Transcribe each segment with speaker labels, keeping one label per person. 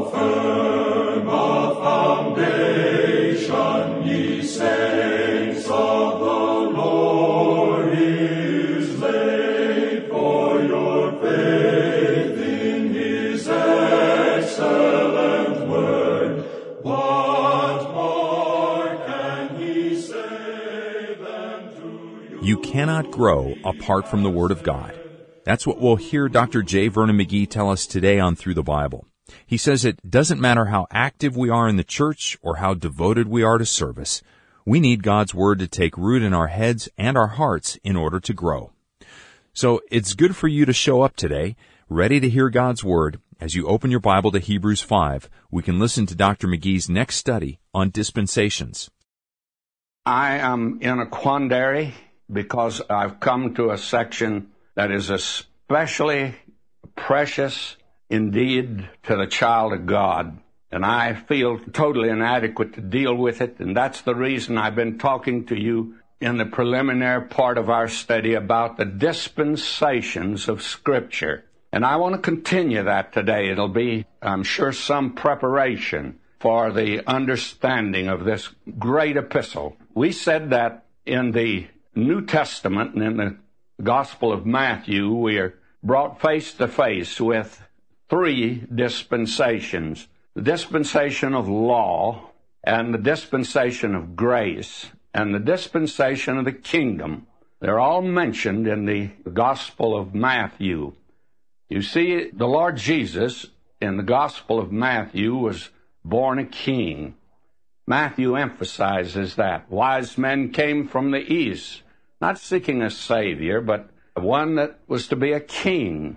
Speaker 1: firm a foundation, ye saints of the Lord, is laid, for your faith in his excellent word. What more can he say than to you?
Speaker 2: You cannot grow apart from the Word of God. That's what we'll hear Dr. J. Vernon McGee tell us today on Through the Bible. He says it doesn't matter how active we are in the church or how devoted we are to service. We need God's Word to take root in our heads and our hearts in order to grow. So it's good for you to show up today, ready to hear God's Word. As you open your Bible to Hebrews 5, we can listen to Dr. McGee's next study on dispensations.
Speaker 3: I am in a quandary because I've come to a section that is especially precious indeed to the child of God. And I feel totally inadequate to deal with it, and that's the reason I've been talking to you in the preliminary part of our study about the dispensations of Scripture. And I want to continue that today. It'll be, I'm sure, some preparation for the understanding of this great epistle. We said that in the New Testament and in the Gospel of Matthew, we are brought face to face with three dispensations: the dispensation of law, and the dispensation of grace, and the dispensation of the kingdom. They're all mentioned in the Gospel of Matthew. You see, the Lord Jesus in the Gospel of Matthew was born a king. Matthew emphasizes that. Wise men came from the east, not seeking a Savior, but one that was to be a king.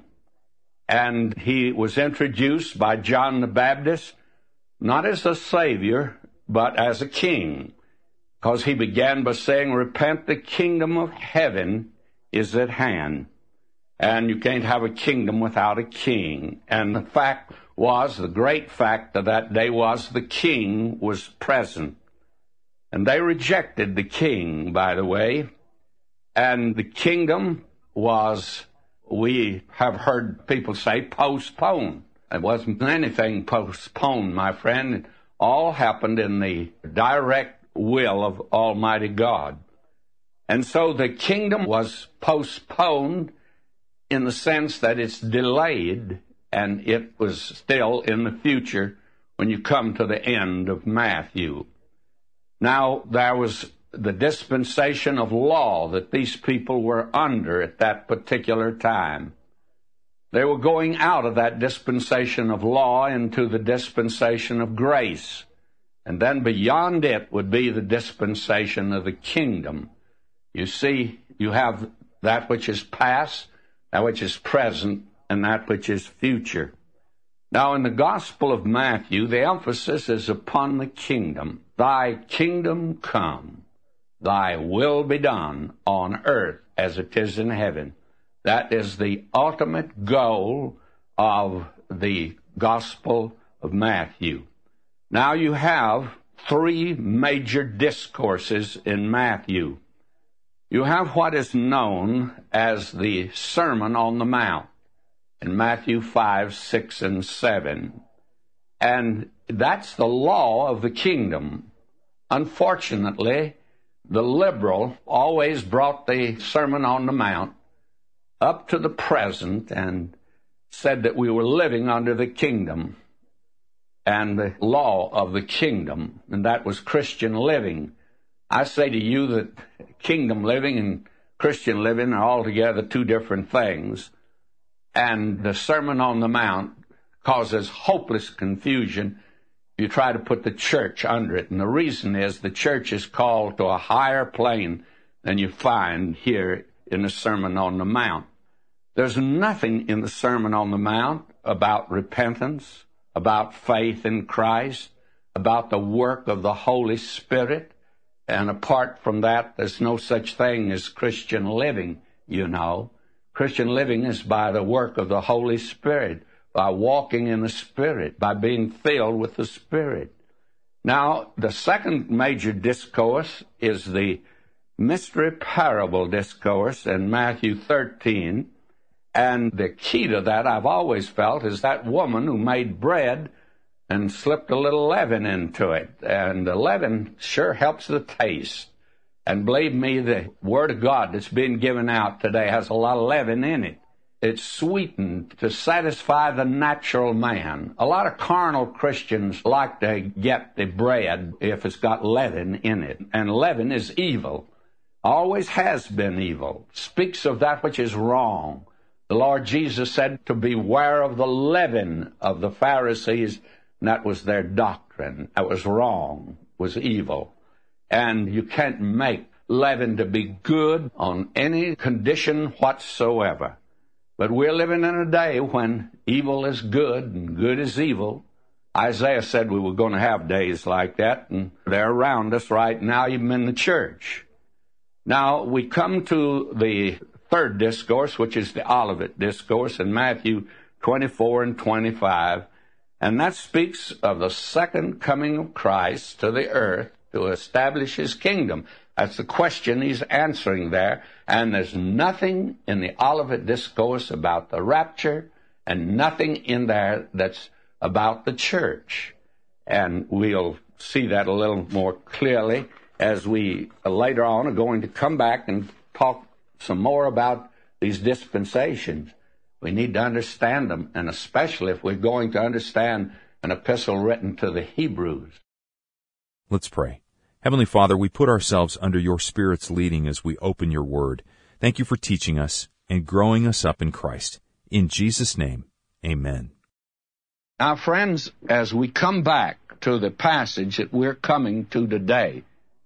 Speaker 3: And he was introduced by John the Baptist, not as a Savior, but as a king, because he began by saying, "Repent, the kingdom of heaven is at hand." And you can't have a kingdom without a king. And the fact was, the great fact of that day was, the king was present. And they rejected the king, by the way. And the kingdom was, we have heard people say, postponed. It wasn't anything postponed, my friend. It all happened in the direct will of Almighty God. And so the kingdom was postponed in the sense that it's delayed, and it was still in the future when you come to the end of Matthew. Now, there was the dispensation of law that these people were under at that particular time. They were going out of that dispensation of law into the dispensation of grace. And then beyond it would be the dispensation of the kingdom. You see, you have that which is past, that which is present, and that which is future. Now, in the Gospel of Matthew, the emphasis is upon the kingdom. Thy kingdom come, thy will be done on earth as it is in heaven. That is the ultimate goal of the Gospel of Matthew. Now you have three major discourses in Matthew. You have what is known as the Sermon on the Mount in Matthew 5, 6, and 7. And that's the law of the kingdom. Unfortunately, the liberal always brought the Sermon on the Mount up to the present and said that we were living under the kingdom and the law of the kingdom, and that was Christian living. I say to you that kingdom living and Christian living are altogether two different things, and the Sermon on the Mount causes hopeless confusion if you try to put the church under it. And the reason is the church is called to a higher plane than you find here in the Sermon on the Mount. There's nothing in the Sermon on the Mount about repentance, about faith in Christ, about the work of the Holy Spirit. And apart from that, there's no such thing as Christian living, you know. Christian living is by the work of the Holy Spirit, by walking in the Spirit, by being filled with the Spirit. Now, the second major discourse is the mystery parable discourse in Matthew 13. And the key to that, I've always felt, is that woman who made bread and slipped a little leaven into it. And the leaven sure helps the taste. And believe me, the Word of God that's being given out today has a lot of leaven in it. It's sweetened to satisfy the natural man. A lot of carnal Christians like to get the bread if it's got leaven in it. And leaven is evil. Always has been evil. Speaks of that which is wrong. The Lord Jesus said to beware of the leaven of the Pharisees, and that was their doctrine. That was wrong, was evil. And you can't make leaven to be good on any condition whatsoever. But we're living in a day when evil is good and good is evil. Isaiah said we were going to have days like that, and they're around us right now, even in the church. Now, we come to the third discourse, which is the Olivet Discourse in Matthew 24 and 25, and that speaks of the second coming of Christ to the earth to establish his kingdom. That's the question he's answering there. And there's nothing in the Olivet Discourse about the rapture and nothing in there that's about the church. And we'll see that a little more clearly as we later on are going to come back and talk some more about these dispensations. We need to understand them, and especially if we're going to understand an epistle written to the Hebrews.
Speaker 2: Let's pray. Heavenly Father, we put ourselves under your Spirit's leading as we open your word. Thank you for teaching us and growing us up in Christ. In Jesus' name, amen.
Speaker 3: Now, friends, as we come back to the passage that we're coming to today,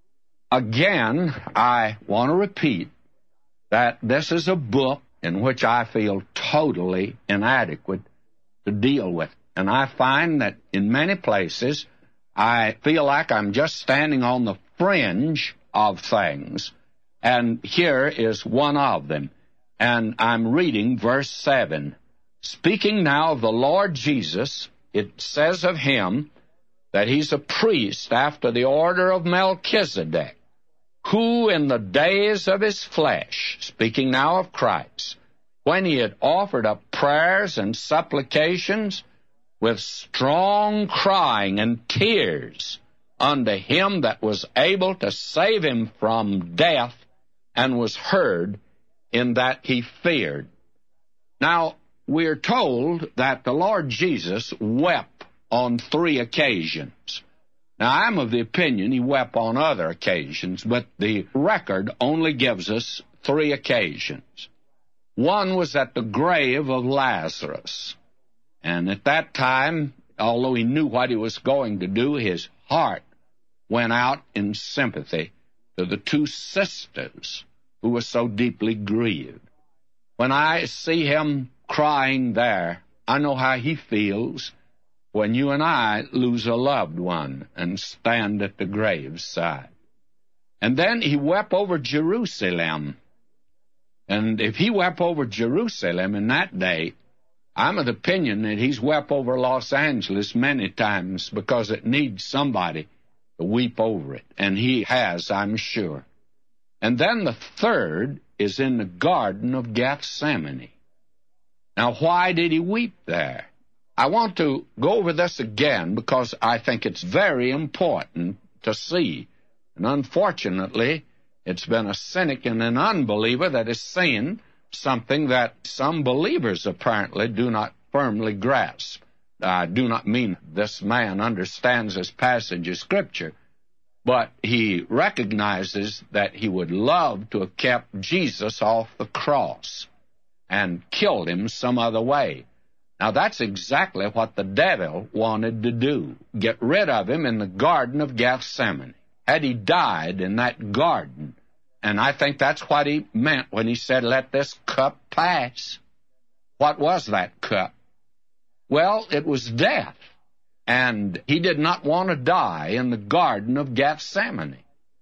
Speaker 3: again, I want to repeat that this is a book in which I feel totally inadequate to deal with. And I find that in many places, I feel like I'm just standing on the fringe of things, and here is one of them. And I'm reading verse 7. Speaking now of the Lord Jesus, it says of him that he's a priest after the order of Melchizedek, who in the days of his flesh, speaking now of Christ, when he had offered up prayers and supplications with strong crying and tears unto him that was able to save him from death, and was heard in that he feared. Now, we're told that the Lord Jesus wept on 3 occasions. Now, I'm of the opinion he wept on other occasions, but the record only gives us 3 occasions. One was at the grave of Lazarus. And at that time, although he knew what he was going to do, his heart went out in sympathy to the 2 sisters who were so deeply grieved. When I see him crying there, I know how he feels when you and I lose a loved one and stand at the graveside. And then he wept over Jerusalem. And if he wept over Jerusalem in that day, I'm of the opinion that he's wept over Los Angeles many times because it needs somebody to weep over it. And he has, I'm sure. And then the third is in the Garden of Gethsemane. Now, why did he weep there? I want to go over this again because I think it's very important to see. And unfortunately, it's been a cynic and an unbeliever that has seen something that some believers apparently do not firmly grasp. I do not mean this man understands this passage of Scripture, but he recognizes that he would love to have kept Jesus off the cross and killed him some other way. Now, that's exactly what the devil wanted to do, get rid of him in the Garden of Gethsemane. Had he died in that garden, and I think that's what he meant when he said, let this cup pass. What was that cup? Well, it was death. And he did not want to die in the Garden of Gethsemane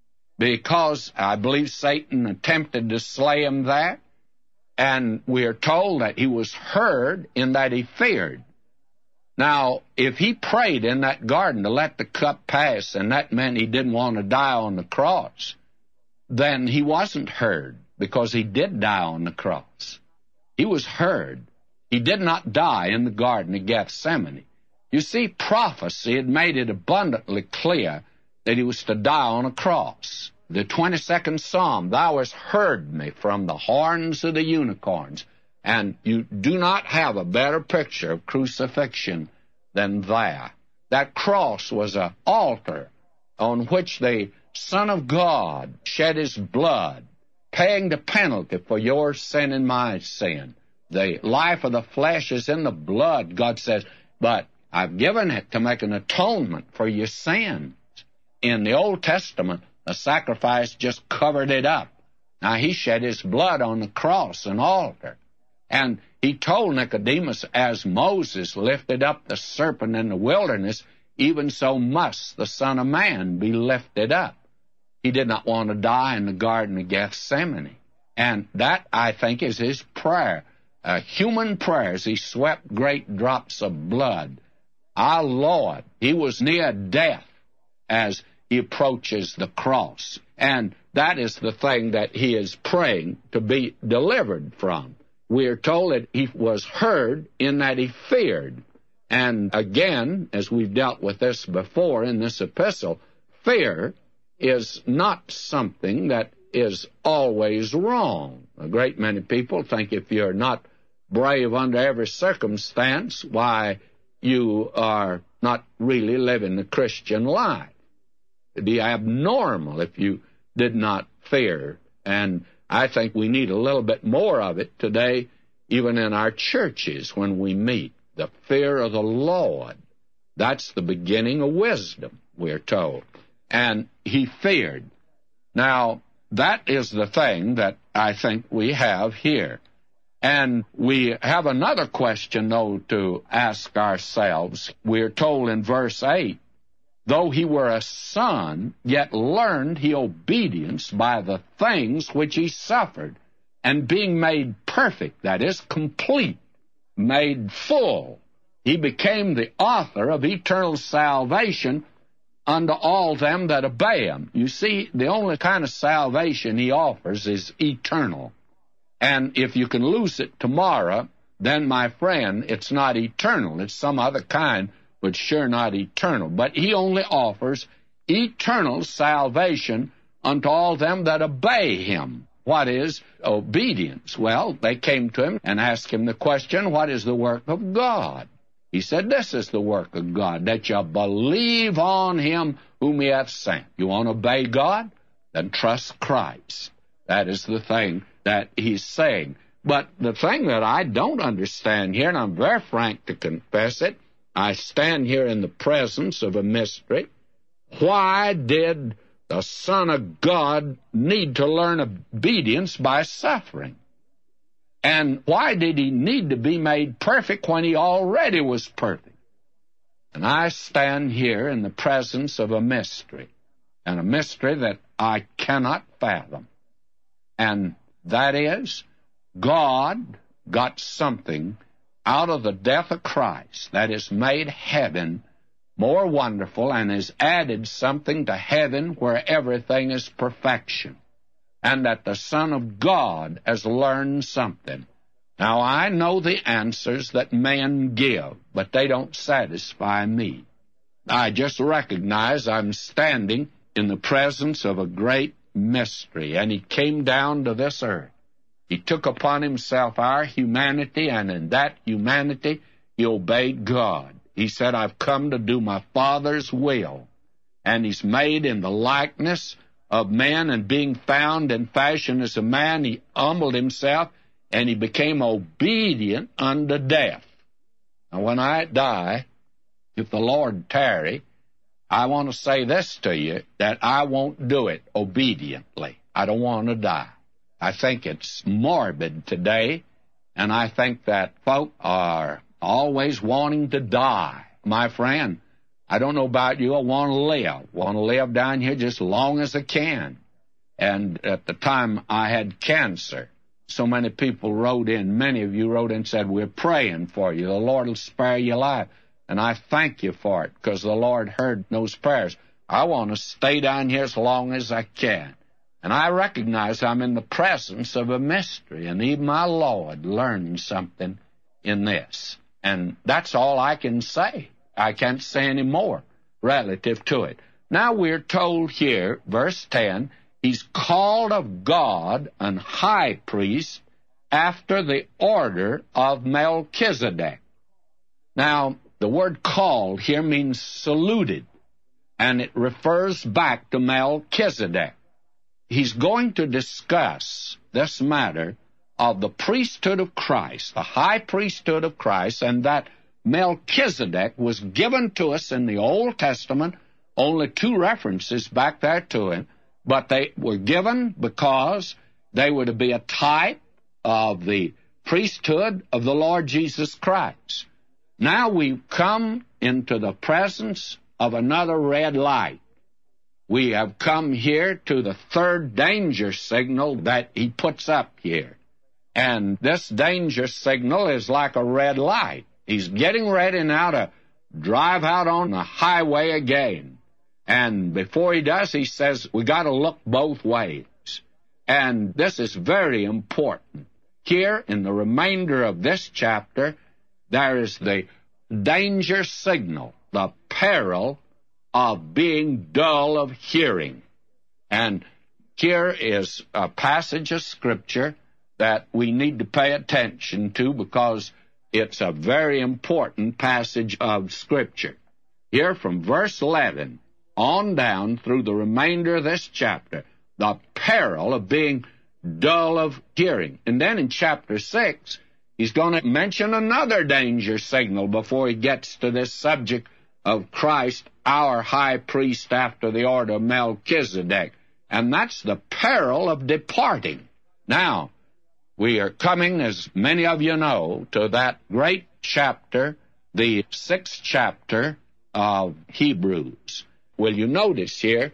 Speaker 3: because I believe Satan attempted to slay him there. And we are told that he was heard in that he feared. Now, if he prayed in that garden to let the cup pass, and that meant he didn't want to die on the cross, then he wasn't heard because he did die on the cross. He was heard. He did not die in the Garden of Gethsemane. You see, prophecy had made it abundantly clear that he was to die on a cross. The 22nd Psalm, thou hast heard me from the horns of the unicorns. And you do not have a better picture of crucifixion than that. That cross was an altar on which the Son of God shed his blood, paying the penalty for your sin and my sin. The life of the flesh is in the blood, God says, but I've given it to make an atonement for your sins. In the Old Testament, the sacrifice just covered it up. Now, he shed his blood on the cross, an altar. And he told Nicodemus, as Moses lifted up the serpent in the wilderness, even so must the Son of Man be lifted up. He did not want to die in the Garden of Gethsemane. And that, I think, is his prayer. Human prayers. He swept great drops of blood. Our Lord, he was near death as he approaches the cross. And that is the thing that he is praying to be delivered from. We are told that he was heard in that he feared. And again, as we've dealt with this before in this epistle, fear is not something that is always wrong. A great many people think if you're not brave under every circumstance, why, you are not really living the Christian life. It'd be abnormal if you did not fear. And I think we need a little bit more of it today, even in our churches when we meet. The fear of the Lord. That's the beginning of wisdom, we're told. And he feared. Now, that is the thing that I think we have here. And we have another question, though, to ask ourselves. We're told in verse 8, though he were a son, yet learned he obedience by the things which he suffered, and being made perfect, that is, complete, made full, he became the author of eternal salvation unto all them that obey him. You see, the only kind of salvation he offers is eternal. And if you can lose it tomorrow, then, my friend, it's not eternal. It's some other kind, but sure not eternal. But he only offers eternal salvation unto all them that obey him. What is obedience? Well, they came to him and asked him the question, what is the work of God? He said, this is the work of God, that you believe on him whom he hath sent. You want to obey God? Then trust Christ. That is the thing that he's saying. But the thing that I don't understand here, and I'm very frank to confess it, I stand here in the presence of a mystery. Why did the Son of God need to learn obedience by suffering? And why did he need to be made perfect when he already was perfect? And I stand here in the presence of a mystery, and a mystery that I cannot fathom. And that is, God got something out of the death of Christ that has made heaven more wonderful and has added something to heaven where everything is perfection, and that the Son of God has learned something. Now, I know the answers that men give, but they don't satisfy me. I just recognize I'm standing in the presence of a great mystery, and he came down to this earth. He took upon himself our humanity, and in that humanity, he obeyed God. He said, I've come to do my Father's will. And he's made in the likeness of man, and being found in fashion as a man, he humbled himself, and he became obedient unto death. Now, when I die, if the Lord tarry, I want to say this to you, that I won't do it obediently. I don't want to die. I think it's morbid today, and I think that folk are always wanting to die. My friend, I don't know about you, I want to live down here just as long as I can. And at the time I had cancer, so many people wrote in, many of you wrote in and said, we're praying for you, the Lord will spare your life. And I thank you for it, because the Lord heard those prayers. I want to stay down here as long as I can. And I recognize I'm in the presence of a mystery, and even my Lord learned something in this. And that's all I can say. I can't say any more relative to it. Now we're told here, verse 10, he's called of God an high priest after the order of Melchizedek. Now, the word called here means saluted, and it refers back to Melchizedek. He's going to discuss this matter of the priesthood of Christ, the high priesthood of Christ, and that Melchizedek was given to us in the Old Testament, only 2 references back there to him, but they were given because they were to be a type of the priesthood of the Lord Jesus Christ. Now we've come into the presence of another red light. We have come here to the 3rd danger signal that he puts up here. And this danger signal is like a red light. He's getting ready now to drive out on the highway again. And before he does, he says, we got to look both ways. And this is very important. Here, in the remainder of this chapter, there is the danger signal, the peril of being dull of hearing. And here is a passage of Scripture that we need to pay attention to because it's a very important passage of Scripture. Here from verse 11 on down through the remainder of this chapter, the peril of being dull of hearing. And then in chapter 6, he's going to mention another danger signal before he gets to this subject of Christ, our high priest after the order of Melchizedek. And that's the peril of departing. Now, we are coming, as many of you know, to that great chapter, the 6th chapter of Hebrews. Will you notice here,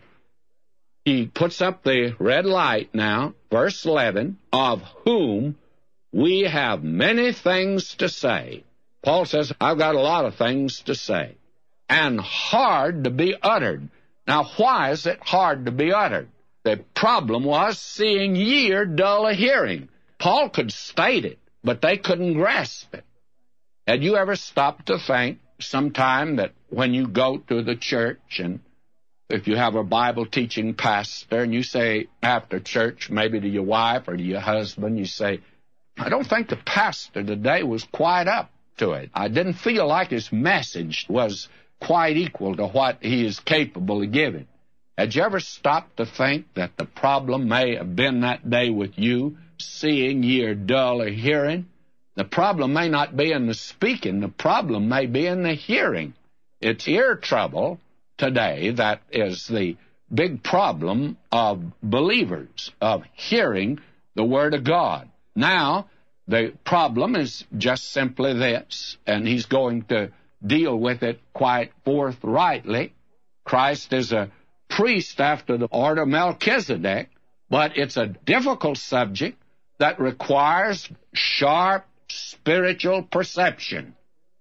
Speaker 3: he puts up the red light now, verse 11, of whom we have many things to say. Paul says, I've got a lot of things to say, and hard to be uttered. Now, why is it hard to be uttered? The problem was, seeing ye are dull of hearing. Paul could state it, but they couldn't grasp it. Had you ever stopped to think sometime that when you go to the church, and if you have a Bible-teaching pastor, and you say after church, maybe to your wife or to your husband, you say, I don't think the pastor today was quite up to it. I didn't feel like his message was quite equal to what he is capable of giving. Had you ever stopped to think that the problem may have been that day with you, seeing ye are dull of hearing? The problem may not be in the speaking. The problem may be in the hearing. It's ear trouble today that is the big problem of believers, of hearing the Word of God. Now, the problem is just simply this, and he's going to deal with it quite forthrightly. Christ is a priest after the order of Melchizedek, but it's a difficult subject that requires sharp spiritual perception.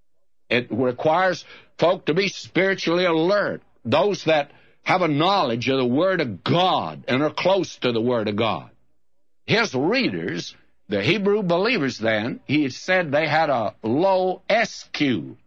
Speaker 3: It requires folk to be spiritually alert, those that have a knowledge of the Word of God and are close to the Word of God. His readers, the Hebrew believers then, he said they had a low SQ,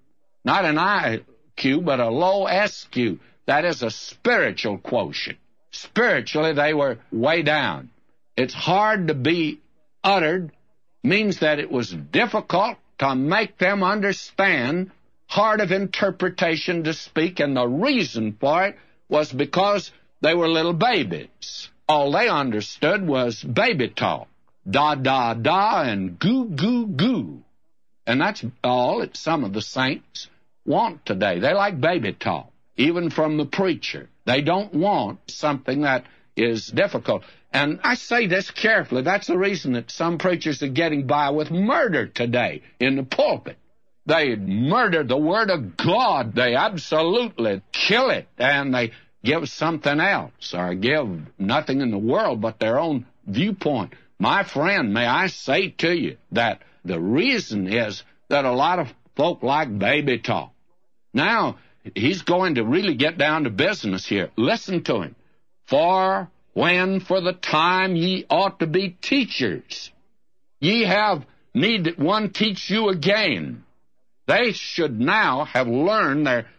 Speaker 3: not an IQ, but a low SQ. That is a spiritual quotient. Spiritually, they were way down. It's hard to be uttered, means that it was difficult to make them understand, hard of interpretation to speak, and the reason for it was because they were little babies. All they understood was baby talk, da, da, da, and goo, goo, goo. And that's all that some of the saints want today. They like baby talk, even from the preacher. They don't want something that is difficult. And I say this carefully. That's the reason that some preachers are getting by with murder today in the pulpit. They murder the Word of God. They absolutely kill it, and they give something else, or give nothing in the world but their own viewpoint. My friend, may I say to you that the reason is that a lot of folk like baby talk. Now, he's going to really get down to business here. Listen to him. For when for the time ye ought to be teachers, ye have need that one teach you again, They should now have learned their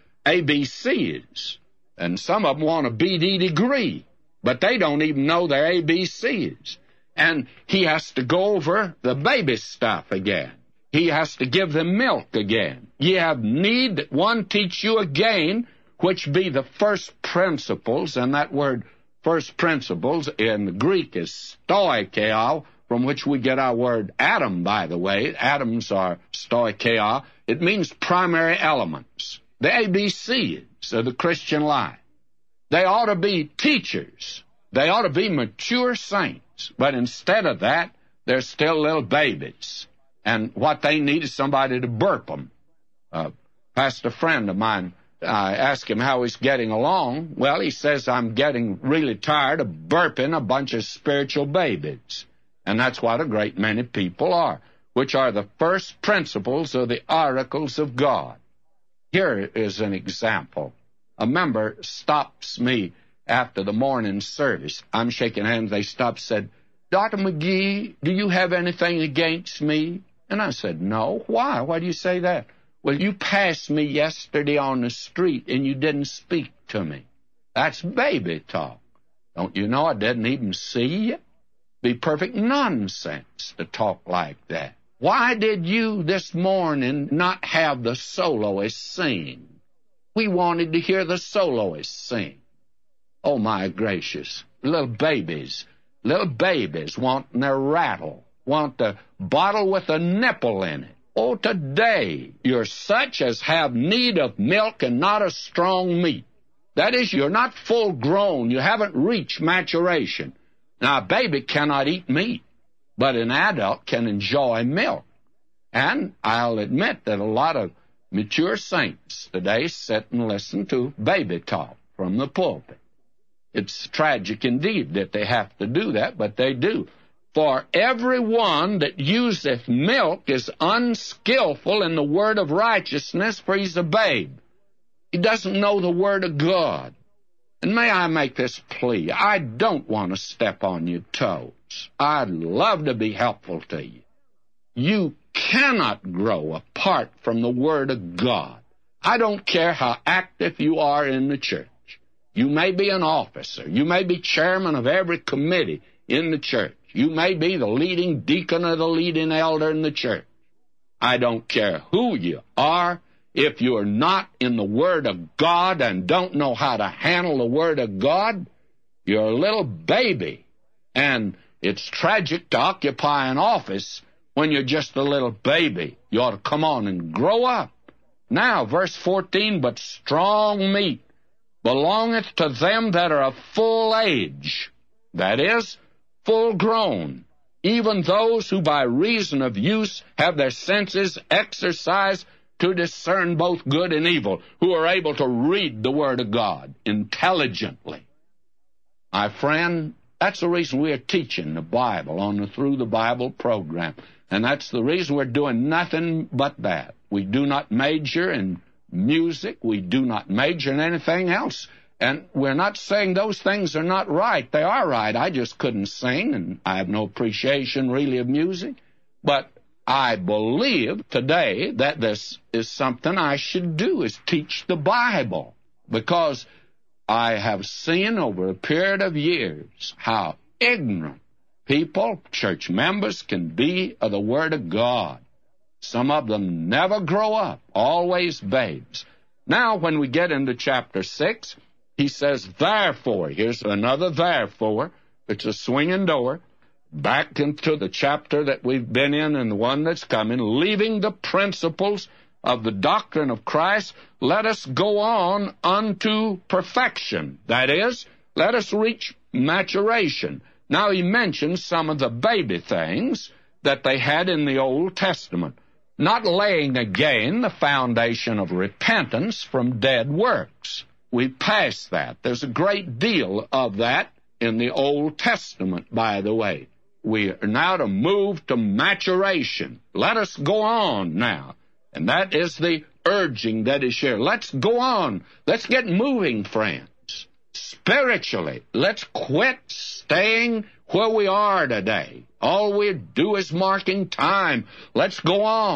Speaker 3: ABCs. And some of them want a BD degree, but they don't even know their ABCs. And he has to go over the baby stuff again. He has to give them milk again. Ye have need that one teach you again, which be the first principles, and that word first principles in the Greek is stoicheia, from which we get our word atom, by the way. Atoms are stoicheia. It means primary elements, the ABCs of the Christian life. They ought to be teachers. They ought to be mature saints. But instead of that, they're still little babies. And what they need is somebody to burp them. Pastor friend of mine, I asked him how he's getting along. Well, he says, I'm getting really tired of burping a bunch of spiritual babies. And that's what a great many people are, which are the first principles of the oracles of God. Here is an example. A member stops me after the morning service. I'm shaking hands. They stopped, said, Dr. McGee, do you have anything against me? And I said, no. Why? Why do you say that? Well, you passed me yesterday on the street and you didn't speak to me. That's baby talk. Don't you know I didn't even see you? Be perfect nonsense to talk like that. Why did you this morning not have the soloist sing? We wanted to hear the soloist sing. Oh, my gracious. Little babies wanting their rattle, want the bottle with a nipple in it. Oh, today you're such as have need of milk and not of strong meat. That is, you're not full grown. You haven't reached maturation. Now, a baby cannot eat meat, but an adult can enjoy milk. And I'll admit that a lot of mature saints today sit and listen to baby talk from the pulpit. It's tragic indeed that they have to do that, but they do. For everyone that useth milk is unskillful in the word of righteousness, for he's a babe. He doesn't know the word of God. And may I make this plea? I don't want to step on your toes. I'd love to be helpful to you. You cannot grow apart from the Word of God. I don't care how active you are in the church. You may be an officer. You may be chairman of every committee in the church. You may be the leading deacon or the leading elder in the church. I don't care who you are. If you're not in the Word of God and don't know how to handle the Word of God, you're a little baby. And it's tragic to occupy an office when you're just a little baby. You ought to come on and grow up. Now, verse 14, but strong meat belongeth to them that are of full age, that is, full grown, even those who by reason of use have their senses exercised to discern both good and evil, who are able to read the Word of God intelligently. My friend, that's the reason we are teaching the Bible on the Through the Bible program. And that's the reason we're doing nothing but that. We do not major in music. We do not major in anything else. And we're not saying those things are not right. They are right. I just couldn't sing, and I have no appreciation really of music. But I believe today that this is something I should do, is teach the Bible. Because I have seen over a period of years how ignorant people, church members, can be of the Word of God. Some of them never grow up, always babes. Now, when we get into chapter 6, he says, therefore, here's another therefore. It's a swinging door. Back into the chapter that we've been in and the one that's coming, leaving the principles of the doctrine of Christ, let us go on unto perfection. That is, let us reach maturation. Now he mentions some of the baby things that they had in the Old Testament, not laying again the foundation of repentance from dead works. We've passed that. There's a great deal of that in the Old Testament, by the way. We are now to move to maturation. Let us go on now. And that is the urging that is here. Let's go on. Let's get moving, friends. Spiritually, let's quit staying where we are today. All we do is marking time. Let's go on.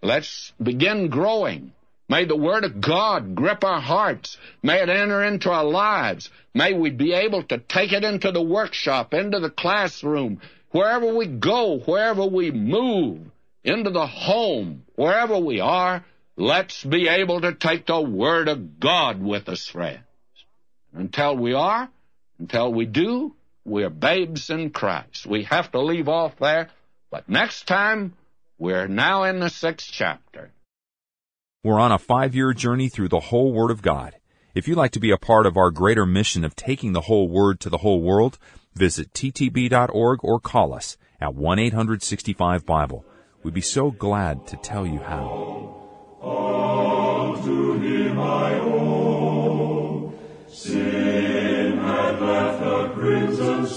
Speaker 3: Let's begin growing. May the Word of God grip our hearts. May it enter into our lives. May we be able to take it into the workshop, into the classroom, wherever we go, wherever we move, into the home, wherever we are. Let's be able to take the Word of God with us, friends. Until we do, we're babes in Christ. We have to leave off there, but next time, we're now in the 6th chapter.
Speaker 2: We're on a 5-year journey through the whole Word of God. If you'd like to be a part of our greater mission of taking the whole Word to the whole world, visit ttb.org or call us at 1-800-65-BIBLE. We'd be so glad to tell you how.
Speaker 1: Unto him I owe, sin had left a crimson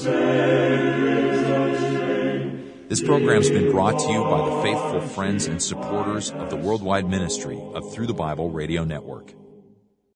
Speaker 1: stain.
Speaker 2: This program's been brought to you by the faithful friends and supporters of the worldwide ministry of Through the Bible Radio Network.